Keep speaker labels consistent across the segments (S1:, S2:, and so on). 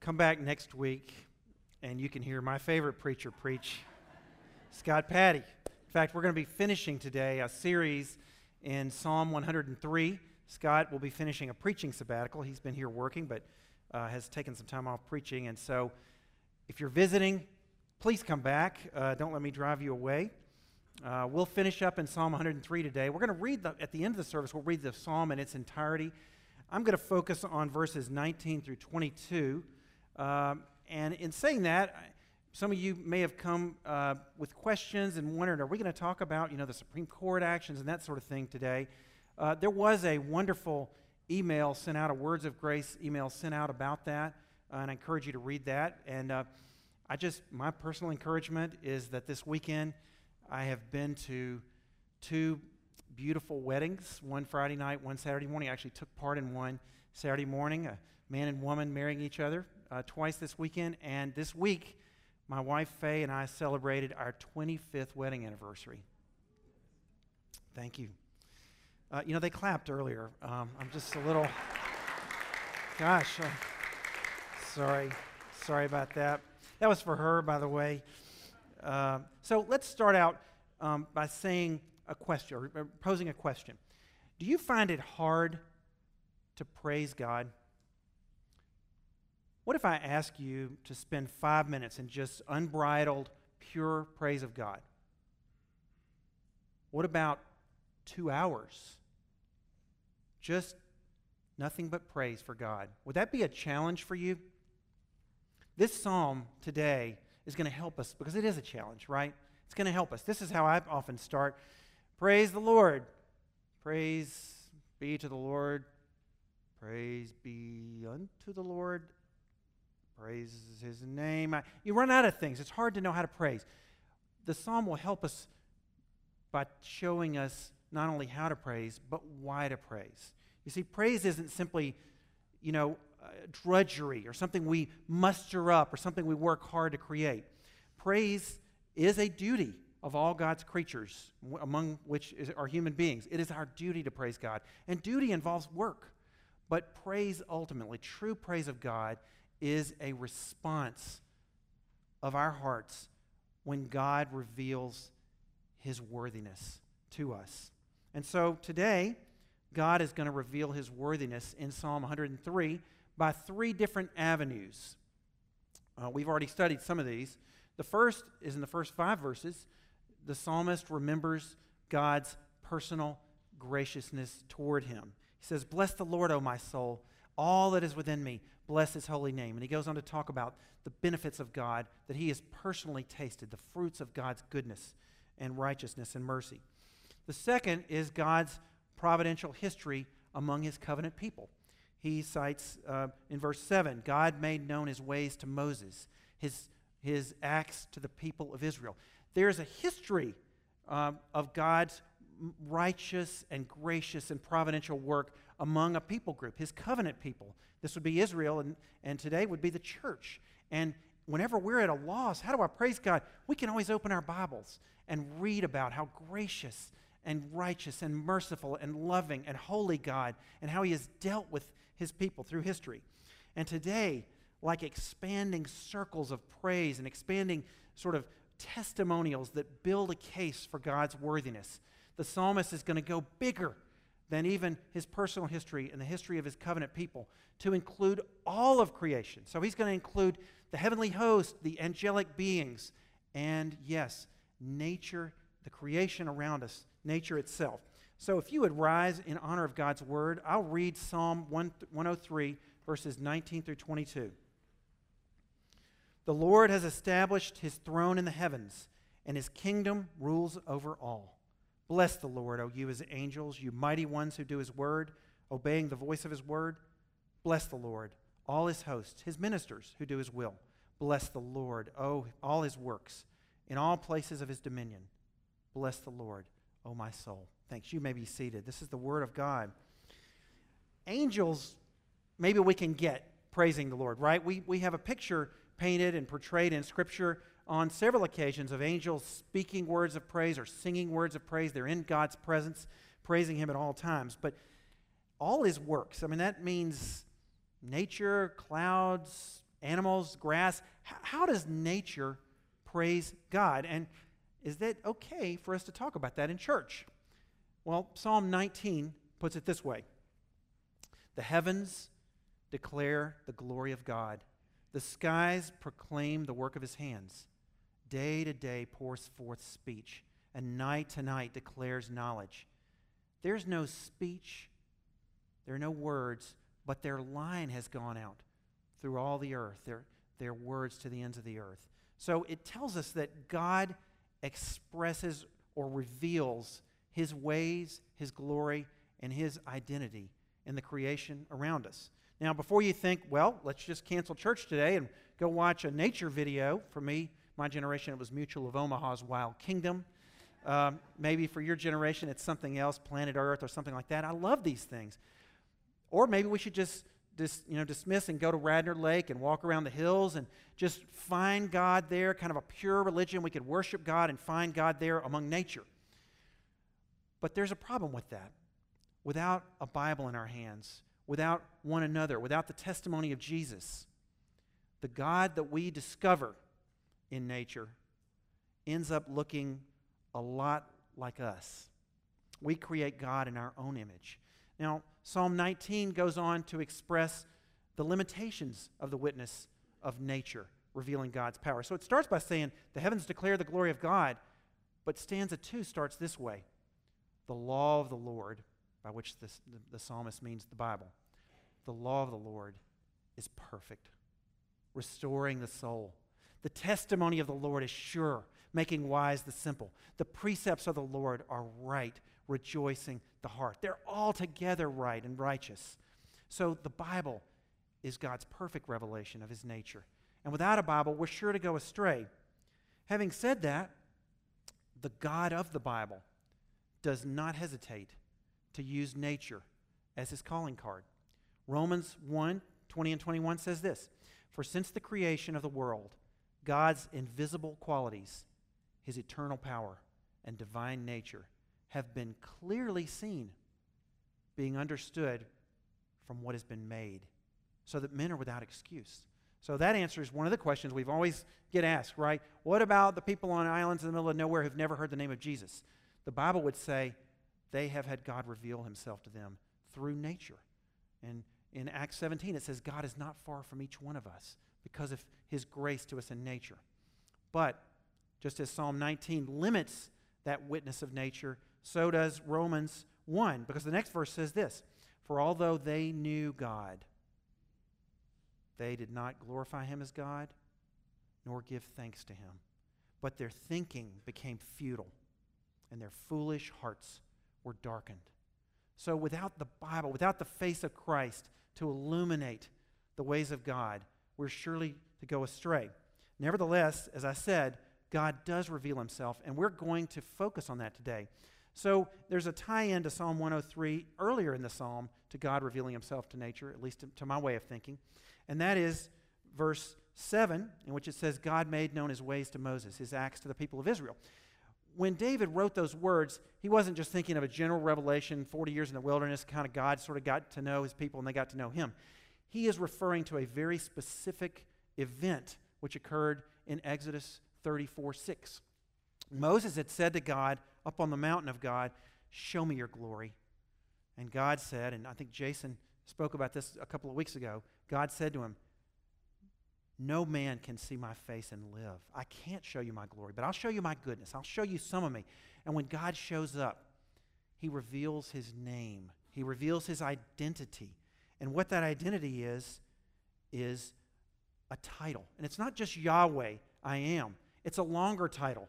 S1: come back next week and you can hear my favorite preacher preach, Scott Patty. In fact, we're going to be finishing today a series in Psalm 103. Scott will be finishing a preaching sabbatical. He's been here working, but has taken some time off preaching. And so if you're visiting, please come back. Don't let me drive you away. We'll finish up in Psalm 103 today. We're going to read, at the end of the service, we'll read the psalm in its entirety. I'm going to focus on verses 19 through 22. And in saying that, some of you may have come with questions and wondered, are we going to talk about, the Supreme Court actions and that sort of thing today? There was a wonderful email sent out, a Words of Grace email sent out about that, and I encourage you to read that. And my personal encouragement is that this weekend I have been to two beautiful weddings, one Friday night, one Saturday morning. I actually took part in one Saturday morning, a man and woman marrying each other twice this weekend. And this week, my wife Faye and I celebrated our 25th wedding anniversary. Thank you. They clapped earlier. I'm just a little, sorry about that. That was for her, by the way. So let's start out by saying a question, or posing a question. Do you find it hard to praise God? What if I ask you to spend 5 minutes in just unbridled, pure praise of God? What about 2 hours? Just nothing but praise for God. Would that be a challenge for you? This psalm today is going to help us because it is a challenge, right? It's going to help us. This is how I often start. Praise the Lord. Praise be to the Lord. Praise be unto the Lord. Praise His name. You run out of things. It's hard to know how to praise. The psalm will help us by showing us not only how to praise, but why to praise. You see, praise isn't simply, drudgery or something we muster up or something we work hard to create. Praise is a duty of all God's creatures, among which are human beings. It is our duty to praise God. And duty involves work. But praise ultimately, true praise of God, is a response of our hearts when God reveals His worthiness to us. And so today, God is going to reveal His worthiness in Psalm 103 by 3 different avenues. We've already studied some of these. The first is in the first 5 verses. The psalmist remembers God's personal graciousness toward him. He says, "Bless the Lord, O my soul, all that is within me. Bless His holy name." And he goes on to talk about the benefits of God that he has personally tasted, the fruits of God's goodness and righteousness and mercy. The second is God's providential history among His covenant people. He cites in verse 7, God made known His ways to Moses, His acts to the people of Israel. There's a history of God's righteous and gracious and providential work among a people group, His covenant people. This would be Israel, and today would be the church. And whenever we're at a loss, how do I praise God? We can always open our Bibles and read about how gracious and righteous and merciful and loving and holy God, and how He has dealt with His people through history. And today, like expanding circles of praise and expanding sort of testimonials that build a case for God's worthiness, the psalmist is going to go bigger than even his personal history and the history of his covenant people to include all of creation. So he's going to include the heavenly host, the angelic beings, and yes, nature, the creation around us, nature itself. So if you would rise in honor of God's word, I'll read Psalm 103, verses 19 through 22. The Lord has established His throne in the heavens, and His kingdom rules over all. Bless the Lord, O you His angels, you mighty ones who do His word, obeying the voice of His word. Bless the Lord, all His hosts, His ministers who do His will. Bless the Lord, O all His works, in all places of His dominion. Bless the Lord, O my soul. Thanks. You may be seated. This is the word of God. Angels, maybe we can get praising the Lord, right? We have a picture painted and portrayed in Scripture on several occasions of angels speaking words of praise or singing words of praise. They're in God's presence, praising Him at all times. But all His works, that means nature, clouds, animals, grass. How does nature praise God? And is that okay for us to talk about that in church? Well, Psalm 19 puts it this way. The heavens declare the glory of God. The skies proclaim the work of his hands. Day to day pours forth speech, and night to night declares knowledge. There's no speech, there are no words, but their line has gone out through all the earth, their words to the ends of the earth. So it tells us that God expresses or reveals his ways, his glory, and his identity in the creation around us. Now, before you think, well, let's just cancel church today and go watch a nature video. For me, my generation, it was Mutual of Omaha's Wild Kingdom. Maybe for your generation, it's something else, Planet Earth or something like that. I love these things. Or maybe we should just dismiss and go to Radnor Lake and walk around the hills and just find God there, kind of a pure religion. We could worship God and find God there among nature. But there's a problem with that. Without a Bible in our hands, without one another, without the testimony of Jesus, the God that we discover in nature ends up looking a lot like us. We create God in our own image. Now, Psalm 19 goes on to express the limitations of the witness of nature, revealing God's power. So it starts by saying, the heavens declare the glory of God, but stanza 2 starts this way. The law of the Lord, by which the psalmist means the Bible. The law of the Lord is perfect, restoring the soul. The testimony of the Lord is sure, making wise the simple. The precepts of the Lord are right, rejoicing the heart. They're altogether right and righteous. So the Bible is God's perfect revelation of his nature. And without a Bible, we're sure to go astray. Having said that, the God of the Bible does not hesitate to use nature as his calling card. Romans 1:20 and 21 says this, "For since the creation of the world, God's invisible qualities, his eternal power and divine nature, have been clearly seen, being understood from what has been made, so that men are without excuse." So that answers one of the questions we've always get asked, right? What about the people on islands in the middle of nowhere who've never heard the name of Jesus? The Bible would say they have had God reveal himself to them through nature. And in Acts 17, it says God is not far from each one of us because of his grace to us in nature. But just as Psalm 19 limits that witness of nature, so does Romans 1, because the next verse says this, "For although they knew God, they did not glorify him as God, nor give thanks to him. But their thinking became futile, and their foolish hearts were darkened." So without the Bible, without the face of Christ to illuminate the ways of God, we're surely to go astray. Nevertheless, as I said, God does reveal himself, and we're going to focus on that today. So there's a tie-in to Psalm 103 earlier in the psalm to God revealing himself to nature, at least to my way of thinking. And that is verse 7, in which it says, God made known his ways to Moses, his acts to the people of Israel. When David wrote those words, he wasn't just thinking of a general revelation, 40 years in the wilderness, kind of God sort of got to know his people and they got to know him. He is referring to a very specific event which occurred in Exodus 34:6. Moses had said to God, up on the mountain of God, "Show me your glory." And God said, and I think Jason spoke about this a couple of weeks ago, God said to him, "No man can see my face and live. I can't show you my glory, but I'll show you my goodness. I'll show you some of me." And when God shows up, he reveals his name. He reveals his identity. And what that identity is a title. And it's not just Yahweh, I am. It's a longer title.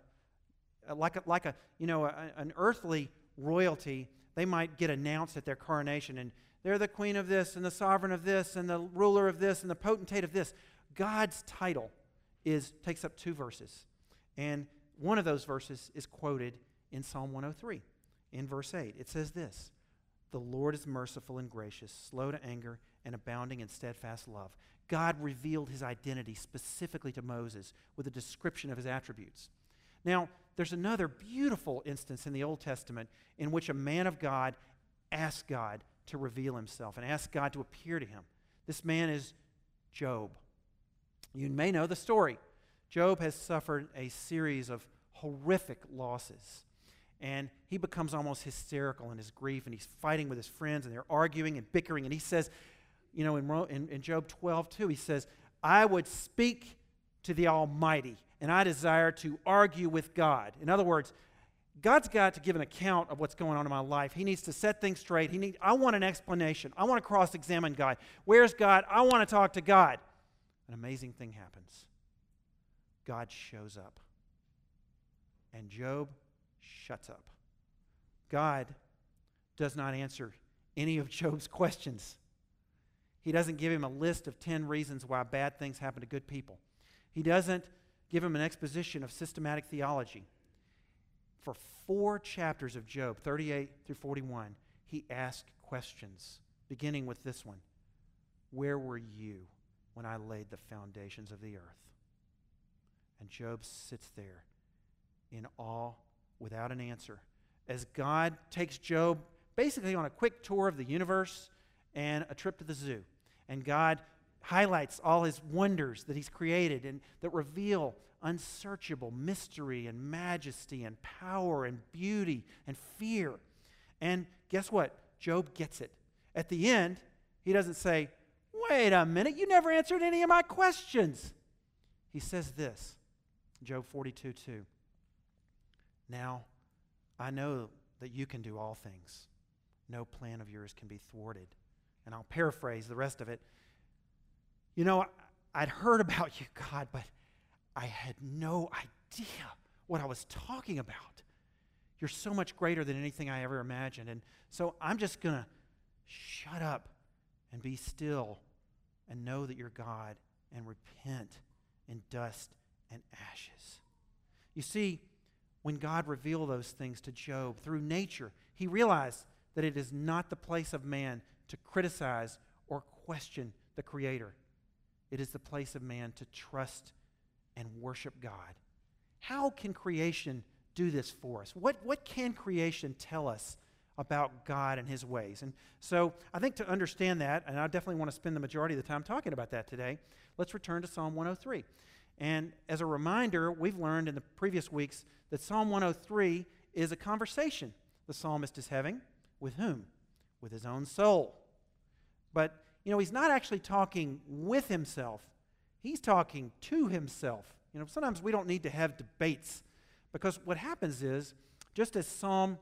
S1: An earthly royalty, they might get announced at their coronation, and they're the queen of this, and the sovereign of this, and the ruler of this, and the potentate of this. God's title takes up 2 verses. And one of those verses is quoted in Psalm 103. In verse 8, it says this, "The Lord is merciful and gracious, slow to anger, and abounding in steadfast love." God revealed his identity specifically to Moses with a description of his attributes. Now, there's another beautiful instance in the Old Testament in which a man of God asked God to reveal himself and asked God to appear to him. This man is Job. You may know the story. Job has suffered a series of horrific losses. And he becomes almost hysterical in his grief, and he's fighting with his friends, and they're arguing and bickering. And he says, in Job 12:2, he says, I would speak to the Almighty, and I desire to argue with God. In other words, God's got to give an account of what's going on in my life. He needs to set things straight. I want an explanation. I want to cross-examine God. Where's God? I want to talk to God. An amazing thing happens. God shows up. And Job shuts up. God does not answer any of Job's questions. He doesn't give him a list of 10 reasons why bad things happen to good people. He doesn't give him an exposition of systematic theology. For 4 chapters of Job, 38 through 41, he asks questions, beginning with this one. Where were you when I laid the foundations of the earth? And Job sits there in awe without an answer as God takes Job basically on a quick tour of the universe and a trip to the zoo. And God highlights all his wonders that he's created and that reveal unsearchable mystery and majesty and power and beauty and fear. And guess what? Job gets it. At the end, he doesn't say, wait a minute, you never answered any of my questions. He says this, Job 42:2. Now, I know that you can do all things. No plan of yours can be thwarted. And I'll paraphrase the rest of it. I'd heard about you, God, but I had no idea what I was talking about. You're so much greater than anything I ever imagined. And so I'm just going to shut up and be still and know that you're God and repent in dust and ashes. You see, when God revealed those things to Job through nature, he realized that it is not the place of man to criticize or question the Creator. It is the place of man to trust and worship God. How can creation do this for us? What can creation tell us about God and his ways? And so I think to understand that, and I definitely want to spend the majority of the time talking about that today, let's return to Psalm 103. And as a reminder, we've learned in the previous weeks that Psalm 103 is a conversation the psalmist is having with whom? With his own soul. But, he's not actually talking with himself. He's talking to himself. Sometimes we don't need to have debates because what happens is, just as Psalm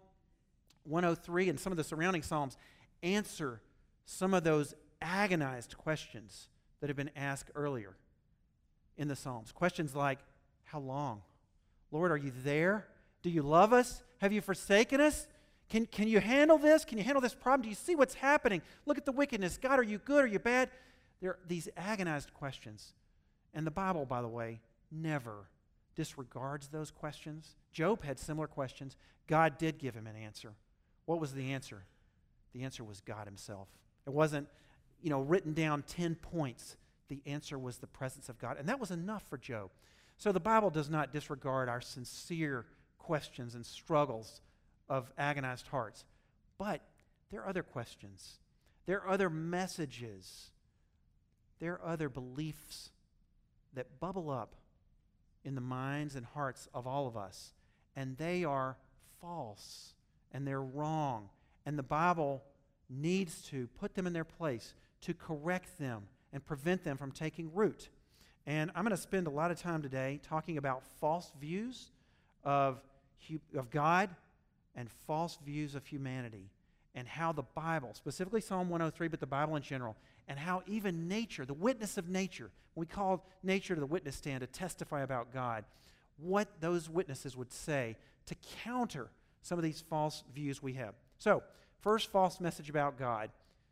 S1: 103 and some of the surrounding psalms answer some of those agonized questions that have been asked earlier in the Psalms. Questions like, how long? Lord, are you there? Do you love us? Have you forsaken us? Can you handle this? Can you handle this problem? Do you see what's happening? Look at the wickedness. God, are you good? Are you bad? There are these agonized questions. And the Bible, by the way, never disregards those questions. Job had similar questions. God did give him an answer. What was the answer? The answer was God himself. It wasn't, written down 10 points. The answer was the presence of God. And that was enough for Job. So the Bible does not disregard our sincere questions and struggles of agonized hearts. But there are other questions. There are other messages. There are other beliefs that bubble up in the minds and hearts of all of us. And they are false. And they're wrong. And the Bible needs to put them in their place to correct them and prevent them from taking root. And I'm going to spend a lot of time today talking about false views of God and false views of humanity and how the Bible, specifically Psalm 103, but the Bible in general, and how even nature, the witness of nature, when we call nature to the witness stand to testify about God, what those witnesses would say to counter some of these false views we have. So, first false message about God,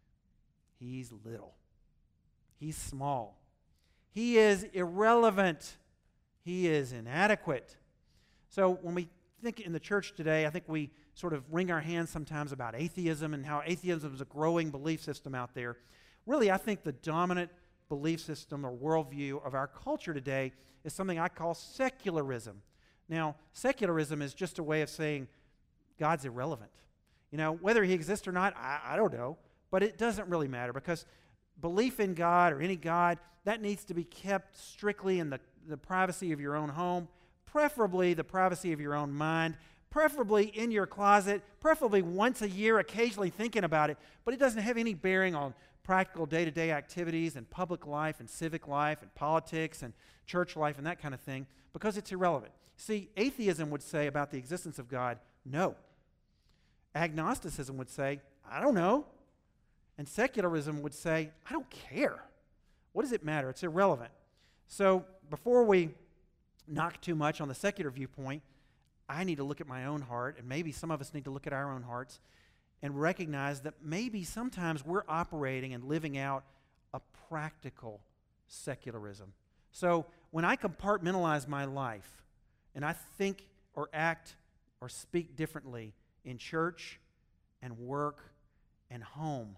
S1: he's little. He's small. He is irrelevant. He is inadequate. So when we think in the church today, I think we sort of wring our hands sometimes about atheism and how atheism is a growing belief system out there. Really, I think the dominant belief system or worldview of our culture today is something I call secularism. Now, secularism is just a way of saying God's irrelevant. Whether he exists or not, I don't know, but it doesn't really matter because belief in God or any God, that needs to be kept strictly in the privacy of your own home, preferably the privacy of your own mind, preferably in your closet, preferably once a year, occasionally thinking about it, but it doesn't have any bearing on practical day-to-day activities and public life and civic life and politics and church life and that kind of thing, because it's irrelevant. See, atheism would say about the existence of God, no. Agnosticism would say, I don't know. And secularism would say, I don't care. What does it matter? It's irrelevant. So before we knock too much on the secular viewpoint, I need to look at my own heart, and maybe some of us need to look at our own hearts and recognize that maybe sometimes we're operating and living out a practical secularism. So when I compartmentalize my life and I think or act or speak differently in church and work and home,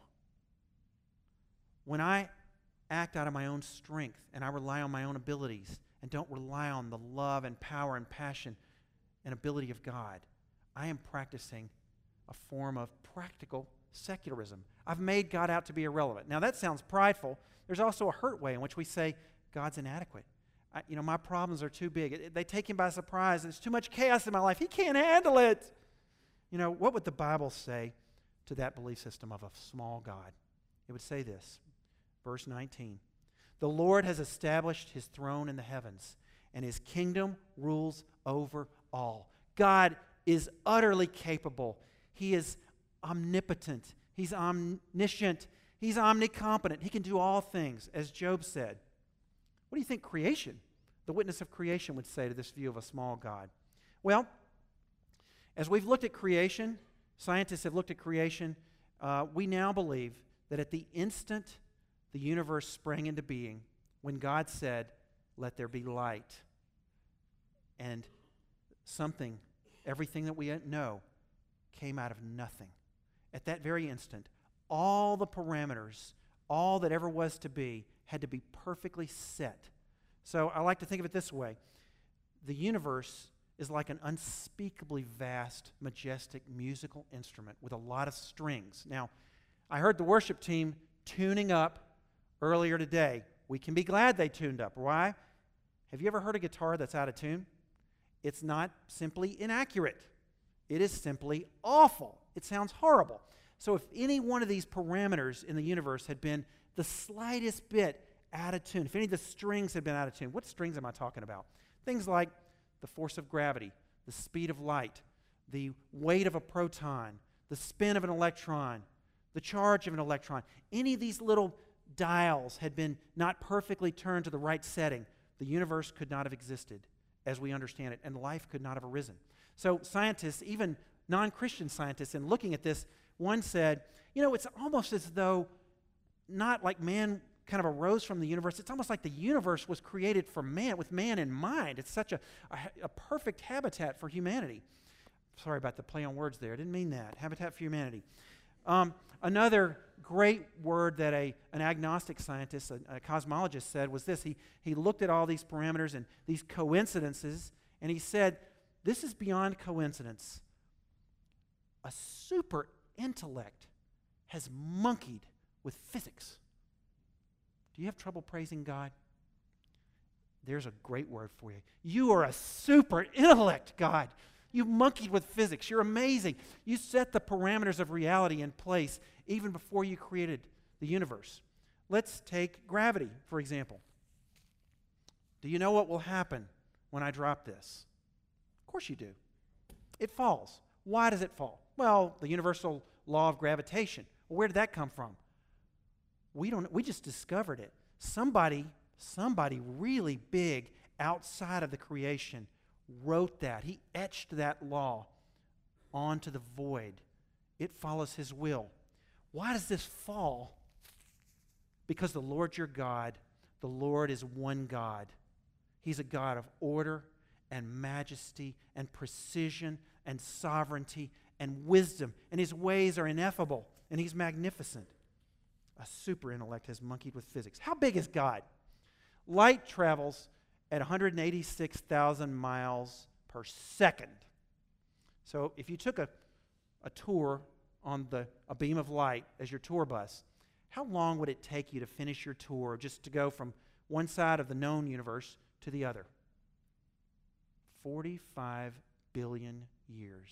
S1: when I act out of my own strength and I rely on my own abilities and don't rely on the love and power and passion and ability of God, I am practicing a form of practical secularism. I've made God out to be irrelevant. Now that sounds prideful. There's also a hurt way in which we say God's inadequate. My problems are too big. They take him by surprise. There's too much chaos in my life. He can't handle it. What would the Bible say to that belief system of a small God? It would say this, verse 19. The Lord has established his throne in the heavens, and his kingdom rules over all. God is utterly capable. He is omnipotent. He's omniscient. He's omnicompetent. He can do all things, as Job said. What do you think creation, the witness of creation, would say to this view of a small God? Well, as we've looked at creation, scientists have looked at creation, we now believe that at the instant the universe sprang into being, when God said, let there be light, and everything that we know, came out of nothing. At that very instant, all the parameters, all that ever was to be, had to be perfectly set. So I like to think of it this way. The universe is like an unspeakably vast, majestic musical instrument with a lot of strings. Now, I heard the worship team tuning up earlier today. We can be glad they tuned up. Why? Have you ever heard a guitar that's out of tune? It's not simply inaccurate. It is simply awful. It sounds horrible. So if any one of these parameters in the universe had been the slightest bit out of tune, if any of the strings had been out of tune, what strings am I talking about? Things like the force of gravity, the speed of light, the weight of a proton, the spin of an electron, the charge of an electron. Any of these little dials had been not perfectly turned to the right setting, the universe could not have existed as we understand it, and life could not have arisen. So scientists, even non-Christian scientists, in looking at this, one said, it's almost as though not like man kind of arose from the universe. It's almost like the universe was created for man, with man in mind. It's such a perfect habitat for humanity. Sorry about the play on words there. I didn't mean that. Habitat for humanity. Another great word that an agnostic scientist, a cosmologist, said was this. He looked at all these parameters and these coincidences, and he said, this is beyond coincidence. A super intellect has monkeyed with physics. Do you have trouble praising God? There's a great word for you. You are a super intellect, God. You monkeyed with physics. You're amazing. You set the parameters of reality in place even before you created the universe. Let's take gravity, for example. Do you know what will happen when I drop this? Of course you do. It falls. Why does it fall? Well, the universal law of gravitation. Well, where did that come from? We just discovered it. Somebody really big outside of the creation wrote that. He etched that law onto the void. It follows his will. Why does this fall? Because the Lord your God, the Lord is one God. He's a God of order and majesty and precision and sovereignty and wisdom, and his ways are ineffable, and he's magnificent. A super intellect has monkeyed with physics. How big is God? Light travels at 186,000 miles per second. So if you took a tour on a beam of light as your tour bus, how long would it take you to finish your tour, just to go from one side of the known universe to the other? 45 billion years.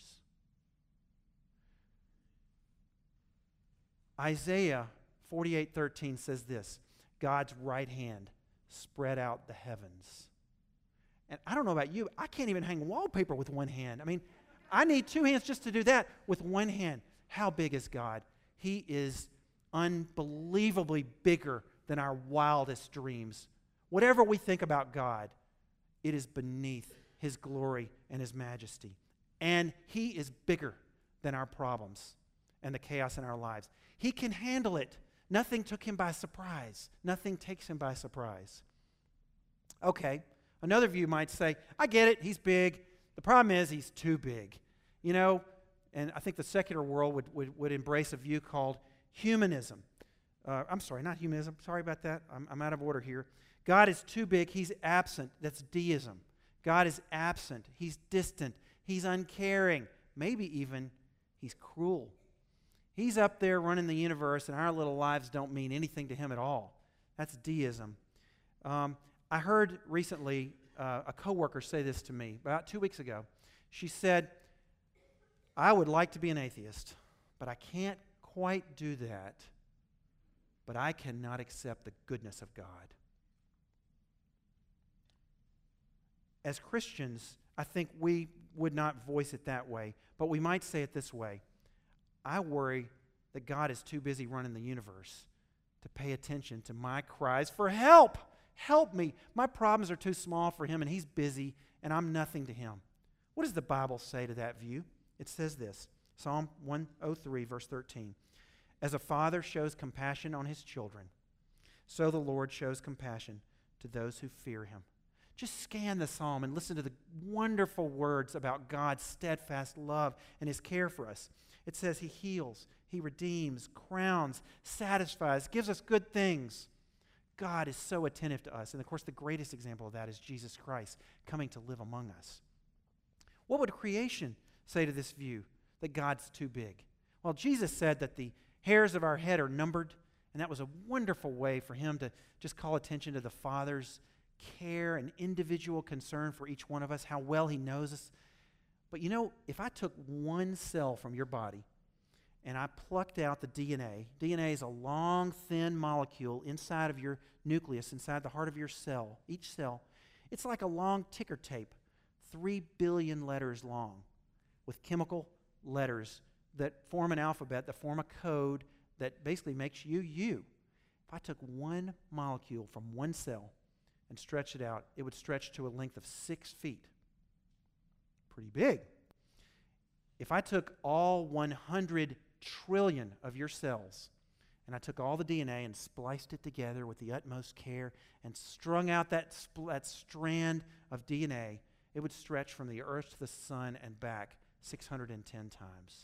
S1: Isaiah 48:13 says this, God's right hand spread out the heavens. And I don't know about you, I can't even hang wallpaper with one hand. I mean, I need two hands just to do that with one hand. How big is God? He is unbelievably bigger than our wildest dreams. Whatever we think about God, it is beneath His glory and His majesty. And He is bigger than our problems and the chaos in our lives. He can handle it. Nothing took Him by surprise. Nothing takes Him by surprise. Okay, another view might say, I get it, He's big. The problem is He's too big. You know, and I think the secular world would embrace a view called humanism. I'm sorry, not humanism. Sorry about that. I'm out of order here. God is too big. He's absent. That's deism. God is absent. He's distant. He's uncaring. Maybe even He's cruel. He's up there running the universe, and our little lives don't mean anything to Him at all. That's deism. I heard recently a coworker say this to me about 2 weeks ago. She said, I would like to be an atheist, but I can't quite do that. But I cannot accept the goodness of God. As Christians, I think we would not voice it that way, but we might say it this way. I worry that God is too busy running the universe to pay attention to my cries for help. Help me. My problems are too small for Him, and He's busy, and I'm nothing to Him. What does the Bible say to that view? It says this, Psalm 103, verse 13. As a father shows compassion on his children, so the Lord shows compassion to those who fear Him. Just scan the psalm and listen to the wonderful words about God's steadfast love and His care for us. It says He heals, He redeems, crowns, satisfies, gives us good things. God is so attentive to us. And of course, the greatest example of that is Jesus Christ coming to live among us. What would creation say to this view that God's too big? Well, Jesus said that the hairs of our head are numbered, and that was a wonderful way for Him to just call attention to the Father's care and individual concern for each one of us, how well He knows us. But you know, if I took one cell from your body and I plucked out the DNA is a long, thin molecule inside of your nucleus, inside the heart of your cell, each cell, it's like a long ticker tape, 3 billion letters long, with chemical letters that form an alphabet, that form a code that basically makes you, you. If I took one molecule from one cell and stretched it out, it would stretch to a length of 6 feet. Pretty big. If I took all 100 trillion of your cells and I took all the DNA and spliced it together with the utmost care and strung out that strand of DNA, it would stretch from the earth to the sun and back 610 times.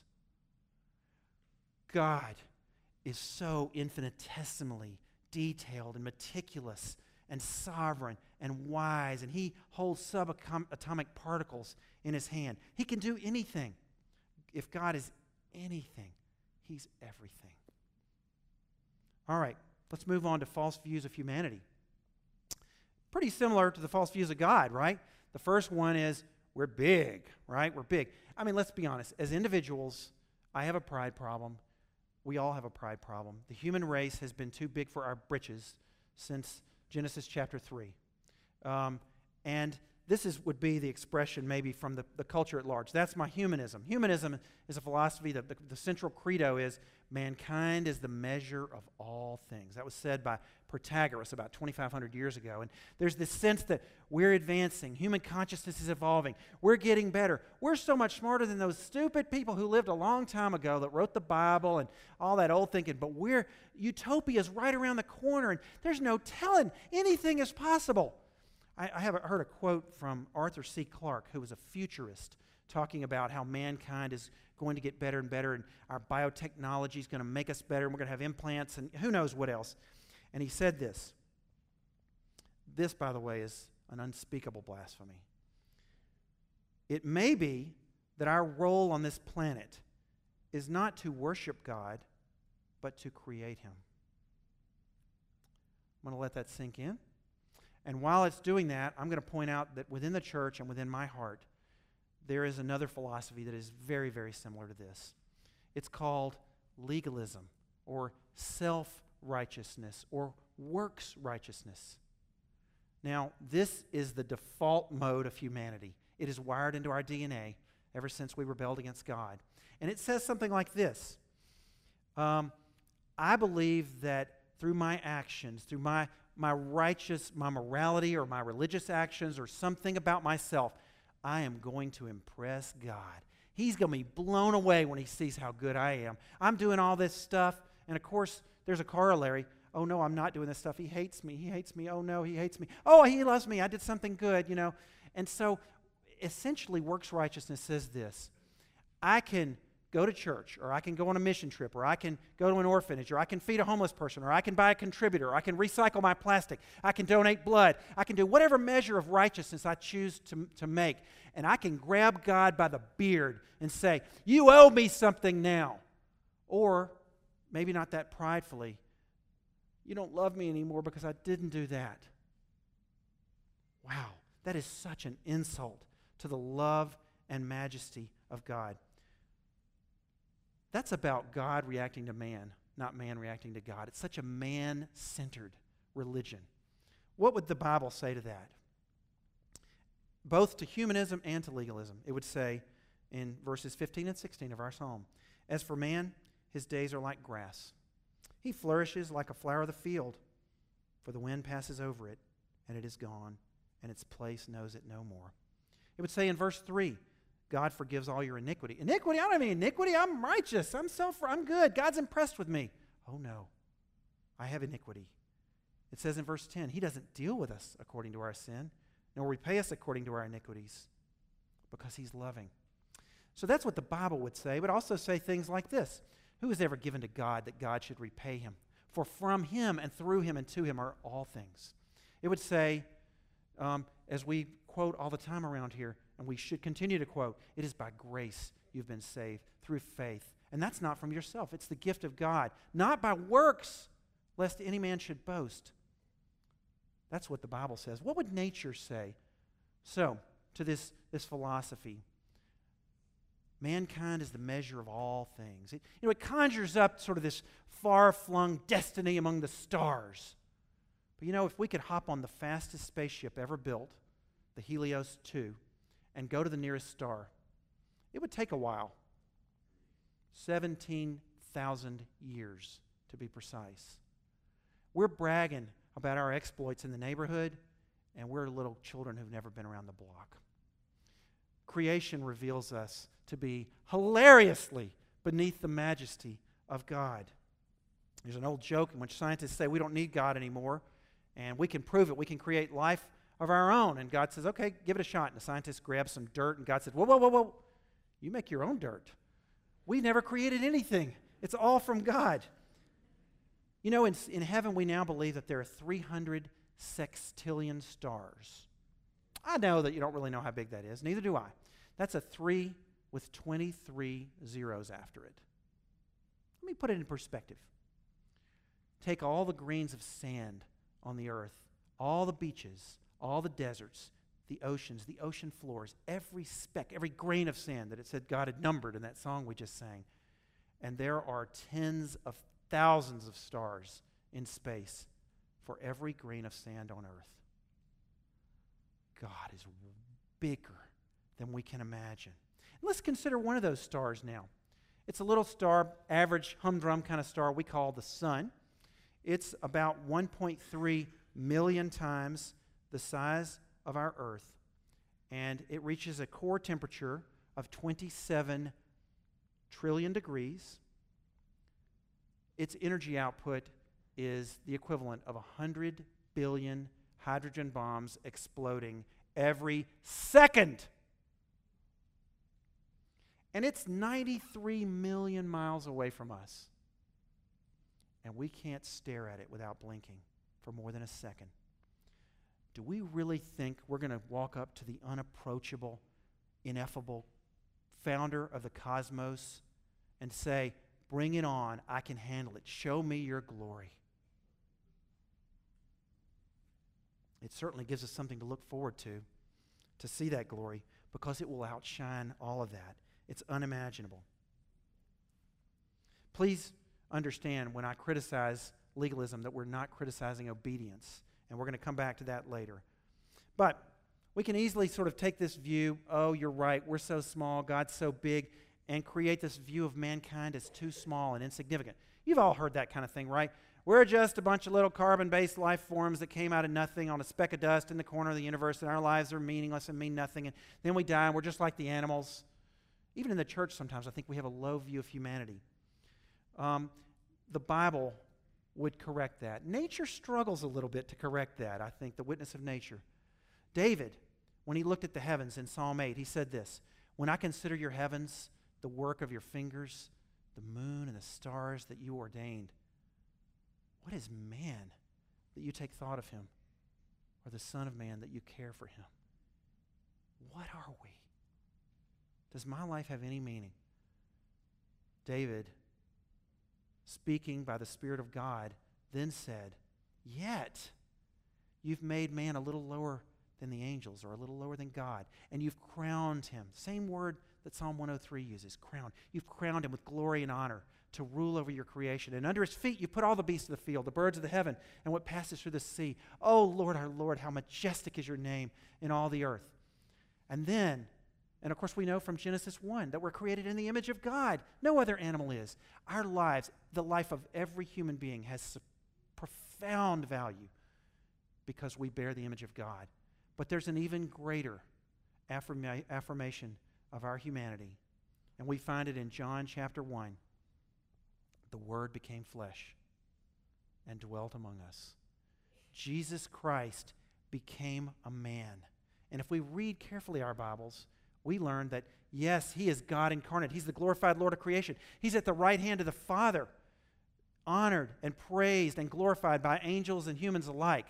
S1: God is so infinitesimally detailed and meticulous and sovereign and wise, and He holds subatomic particles in His hand. He can do anything. If God is anything, He's everything. All right, let's move on to false views of humanity. Pretty similar to the false views of God, right? The first one is we're big, right? We're big. I mean, let's be honest. As individuals, I have a pride problem. We all have a pride problem. The human race has been too big for our britches since Genesis chapter 3. And this would be the expression maybe from the culture at large. That's my humanism. Humanism is a philosophy that the central credo is mankind is the measure of all things. That was said by Protagoras about 2,500 years ago. And there's this sense that we're advancing. Human consciousness is evolving. We're getting better. We're so much smarter than those stupid people who lived a long time ago that wrote the Bible and all that old thinking. But utopia is right around the corner, and there's no telling. Anything is possible. I have heard a quote from Arthur C. Clarke, who was a futurist, talking about how mankind is going to get better and better, and our biotechnology is going to make us better, and we're going to have implants, and who knows what else. And he said this. This, by the way, is an unspeakable blasphemy. It may be that our role on this planet is not to worship God, but to create Him. I'm going to let that sink in. And while it's doing that, I'm going to point out that within the church and within my heart, there is another philosophy that is very, very similar to this. It's called legalism, or self-righteousness, or works righteousness. Now, this is the default mode of humanity. It is wired into our DNA ever since we rebelled against God. And it says something like this. I believe that through my actions, through my morality or my religious actions or something about myself, I am going to impress God. He's going to be blown away when he sees how good I am. I'm doing all this stuff, and of course, there's a corollary. Oh, no, I'm not doing this stuff. He hates me. He hates me. Oh, no, he hates me. Oh, he loves me. I did something good, you know. And so, essentially, works righteousness says this. I can go to church, or I can go on a mission trip, or I can go to an orphanage, or I can feed a homeless person, or I can buy a contributor, or I can recycle my plastic, I can donate blood, I can do whatever measure of righteousness I choose to make, and I can grab God by the beard and say, you owe me something now. Or, maybe not that pridefully, you don't love me anymore because I didn't do that. Wow, that is such an insult to the love and majesty of God. That's about God reacting to man, not man reacting to God. It's such a man-centered religion. What would the Bible say to that? Both to humanism and to legalism. It would say in verses 15 and 16 of our psalm, as for man, his days are like grass. He flourishes like a flower of the field, for the wind passes over it, and it is gone, and its place knows it no more. It would say in verse 3, God forgives all your iniquity. Iniquity? I don't have any iniquity. I'm righteous. I'm good. God's impressed with me. Oh no, I have iniquity. It says in verse 10, he doesn't deal with us according to our sin, nor repay us according to our iniquities, because he's loving. So that's what the Bible would say. It would also say things like this. Who has ever given to God that God should repay him? For from him and through him and to him are all things. It would say, as we quote all the time around here, and we should continue to quote, it is by grace you've been saved through faith. And that's not from yourself. It's the gift of God, not by works, lest any man should boast. That's what the Bible says. What would nature say? So, to this philosophy, mankind is the measure of all things. It conjures up sort of this far-flung destiny among the stars. But if we could hop on the fastest spaceship ever built, the Helios 2, and go to the nearest star, it would take a while. 17,000 years, to be precise. We're bragging about our exploits in the neighborhood, and we're little children who've never been around the block. Creation reveals us to be hilariously beneath the majesty of God. There's an old joke in which scientists say we don't need God anymore, and we can prove it. We can create life of our own. And God says, okay, give it a shot. And the scientist grabs some dirt, and God says, whoa, whoa, whoa, whoa. You make your own dirt. We never created anything. It's all from God. In heaven, we now believe that there are 300 sextillion stars. I know that you don't really know how big that is. Neither do I. That's a 3 with 23 zeros after it. Let me put it in perspective. Take all the grains of sand on the earth, all the beaches, all the deserts, the oceans, the ocean floors, every speck, every grain of sand that it said God had numbered in that song we just sang. And there are tens of thousands of stars in space for every grain of sand on earth. God is bigger than we can imagine. And let's consider one of those stars now. It's a little star, average humdrum kind of star we call the sun. It's about 1.3 million times the size of our Earth, and it reaches a core temperature of 27 trillion degrees. Its energy output is the equivalent of 100 billion hydrogen bombs exploding every second. And it's 93 million miles away from us. And we can't stare at it without blinking for more than a second. Do we really think we're going to walk up to the unapproachable, ineffable founder of the cosmos and say, bring it on, I can handle it, show me your glory? It certainly gives us something to look forward to see that glory, because it will outshine all of that. It's unimaginable. Please understand when I criticize legalism that we're not criticizing obedience, and we're going to come back to that later. But we can easily sort of take this view, oh, you're right, we're so small, God's so big, and create this view of mankind as too small and insignificant. You've all heard that kind of thing, right? We're just a bunch of little carbon-based life forms that came out of nothing on a speck of dust in the corner of the universe, and our lives are meaningless and mean nothing, and then we die, and we're just like the animals. Even in the church sometimes I think we have a low view of humanity. The Bible would correct that. Nature struggles a little bit to correct that, I think, the witness of nature. David, when he looked at the heavens in Psalm 8, he said this, "When I consider your heavens, the work of your fingers, the moon and the stars that you ordained, what is man that you take thought of him, or the Son of Man that you care for him?" What are we? Does my life have any meaning? David, speaking by the Spirit of God, then said, "Yet you've made man a little lower than the angels, or a little lower than God, and you've crowned him." Same word that Psalm 103 uses, crown. You've crowned him with glory and honor to rule over your creation. And under his feet you put all the beasts of the field, the birds of the heaven, and what passes through the sea. Oh, Lord, our Lord, how majestic is your name in all the earth. And then, and of course we know from Genesis 1 that we're created in the image of God. No other animal is. Our lives, the life of every human being, has profound value because we bear the image of God. But there's an even greater affirmation of our humanity, and we find it in John chapter 1. The Word became flesh and dwelt among us. Jesus Christ became a man. And if we read carefully our Bibles, we learn that, yes, he is God incarnate. He's the glorified Lord of creation. He's at the right hand of the Father, honored and praised and glorified by angels and humans alike.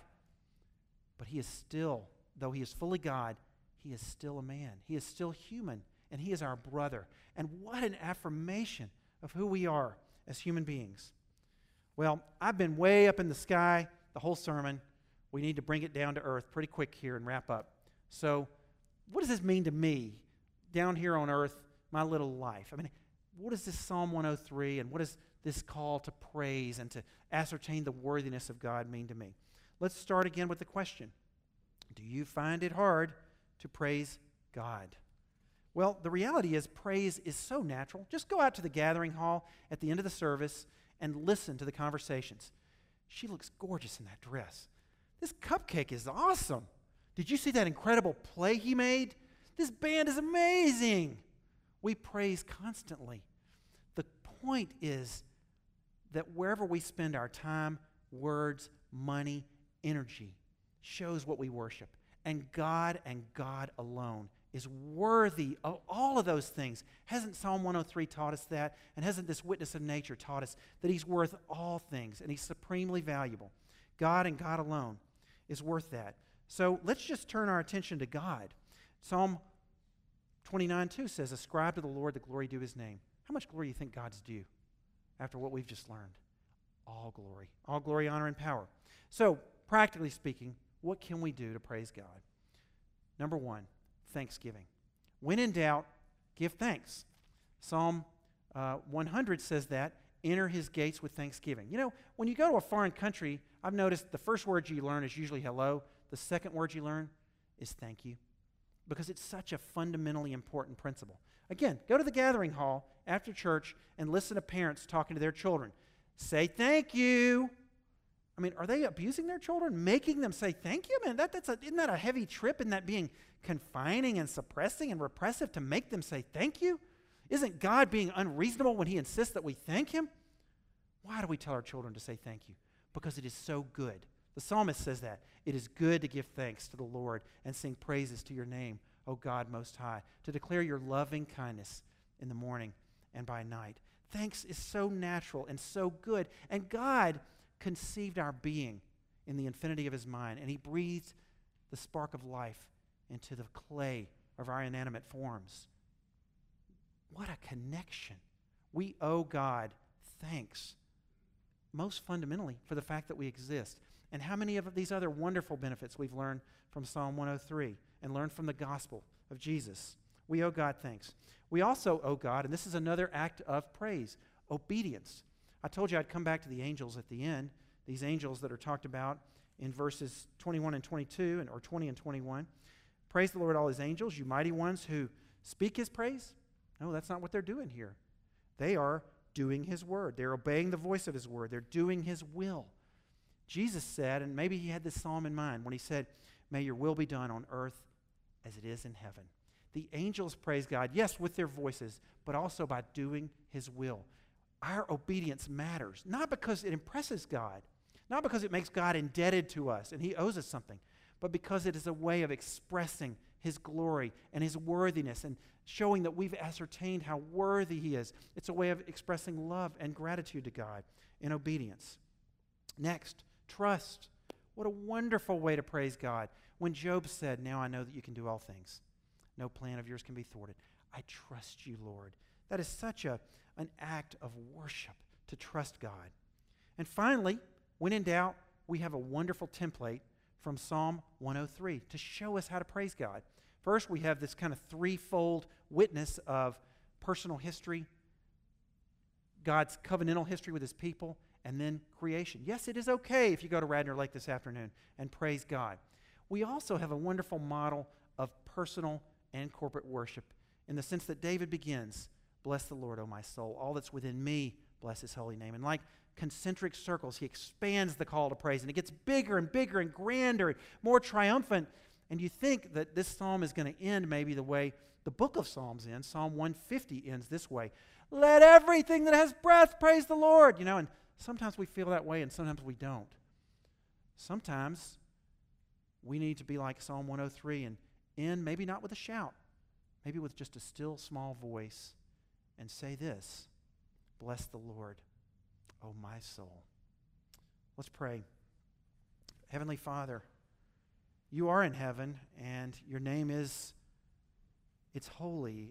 S1: But he is still, though he is fully God, he is still a man. He is still human, and he is our brother. And what an affirmation of who we are as human beings. Well, I've been way up in the sky the whole sermon. We need to bring it down to earth pretty quick here and wrap up. So what does this mean to me down here on earth, my little life? I mean, what is this Psalm 103, and what does this call to praise and to ascertain the worthiness of God mean to me? Let's start again with the question. Do you find it hard to praise God? Well, the reality is praise is so natural. Just go out to the gathering hall at the end of the service and listen to the conversations. She looks gorgeous in that dress. This cupcake is awesome. Did you see that incredible play he made? This band is amazing. We praise constantly. The point is that wherever we spend our time, words, money, energy, shows what we worship. And God alone is worthy of all of those things. Hasn't Psalm 103 taught us that? And hasn't this witness of nature taught us that he's worth all things and he's supremely valuable? God and God alone is worth that. So let's just turn our attention to God. Psalm 29:2 says, "Ascribe to the Lord the glory due his name." How much glory do you think God's due after what we've just learned? All glory, honor, and power. So, practically speaking, what can we do to praise God? Number one, thanksgiving. When in doubt, give thanks. Psalm 100 says that, enter his gates with thanksgiving. You know, when you go to a foreign country, I've noticed the first word you learn is usually hello. The second word you learn is thank you, because it's such a fundamentally important principle. Again, go to the gathering hall after church and listen to parents talking to their children. Say thank you. I mean, are they abusing their children, making them say thank you? Man, isn't that a heavy trip? Isn't that being confining and suppressing and repressive to make them say thank you? Isn't God being unreasonable when he insists that we thank him? Why do we tell our children to say thank you? Because it is so good. The psalmist says that. It is good to give thanks to the Lord and sing praises to your name, O God Most High, to declare your loving kindness in the morning and by night. Thanks is so natural and so good. And God conceived our being in the infinity of his mind, and he breathed the spark of life into the clay of our inanimate forms. What a connection. We owe God thanks, most fundamentally, for the fact that we exist. And how many of these other wonderful benefits we've learned from Psalm 103 and learned from the gospel of Jesus. We owe God thanks. We also owe God, and this is another act of praise, obedience. I told you I'd come back to the angels at the end, these angels that are talked about in verses 21 and 22, or 20 and 21. Praise the Lord, all his angels, you mighty ones who speak his praise. No, that's not what they're doing here. They are doing his word. They're obeying the voice of his word. They're doing his will. Jesus said, and maybe he had this psalm in mind when he said, may your will be done on earth as it is in heaven. The angels praise God, yes, with their voices, but also by doing his will. Our obedience matters, not because it impresses God, not because it makes God indebted to us and he owes us something, but because it is a way of expressing his glory and his worthiness and showing that we've ascertained how worthy he is. It's a way of expressing love and gratitude to God in obedience. Next, trust. What a wonderful way to praise God. When Job said, now I know that you can do all things. No plan of yours can be thwarted. I trust you, Lord. That is such an act of worship to trust God. And finally, when in doubt, we have a wonderful template from Psalm 103 to show us how to praise God. First, we have this kind of threefold witness of personal history, God's covenantal history with his people, and then creation. Yes, it is okay if you go to Radnor Lake this afternoon and praise God. We also have a wonderful model of personal and corporate worship in the sense that David begins, bless the Lord, O my soul. All that's within me, bless his holy name. And like concentric circles, he expands the call to praise, and it gets bigger and bigger and grander and more triumphant. And you think that this psalm is going to end maybe the way the book of Psalms ends. Psalm 150 ends this way. Let everything that has breath praise the Lord. And sometimes we feel that way and sometimes we don't. Sometimes we need to be like Psalm 103 and end maybe not with a shout, maybe with just a still small voice and say this, bless the Lord, O my soul. Let's pray. Heavenly Father, you are in heaven and your name it's holy.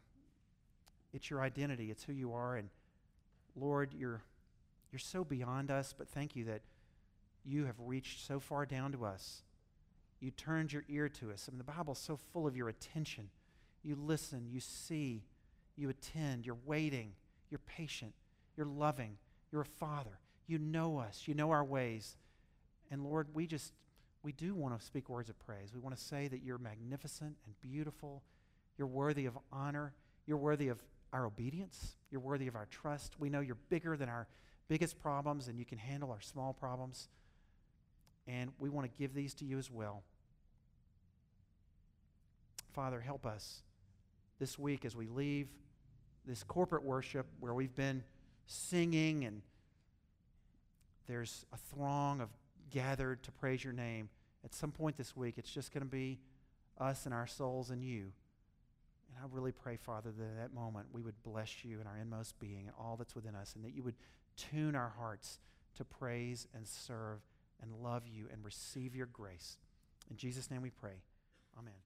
S1: It's your identity. It's who you are. And Lord, you're so beyond us, but thank you that you have reached so far down to us. You turned your ear to us. The Bible's so full of your attention. You listen, you see, you attend, you're waiting, you're patient, you're loving, you're a father. You know us, you know our ways. And Lord, we do want to speak words of praise. We want to say that you're magnificent and beautiful. You're worthy of honor. You're worthy of our obedience. You're worthy of our trust. We know you're bigger than our biggest problems, and you can handle our small problems. And we want to give these to you as well. Father, help us this week as we leave this corporate worship where we've been singing and there's a throng of gathered to praise your name. At some point this week, it's just going to be us and our souls and you. And I really pray, Father, that at that moment we would bless you in our inmost being and all that's within us, and that you would tune our hearts to praise and serve and love you and receive your grace. In Jesus' name we pray. Amen.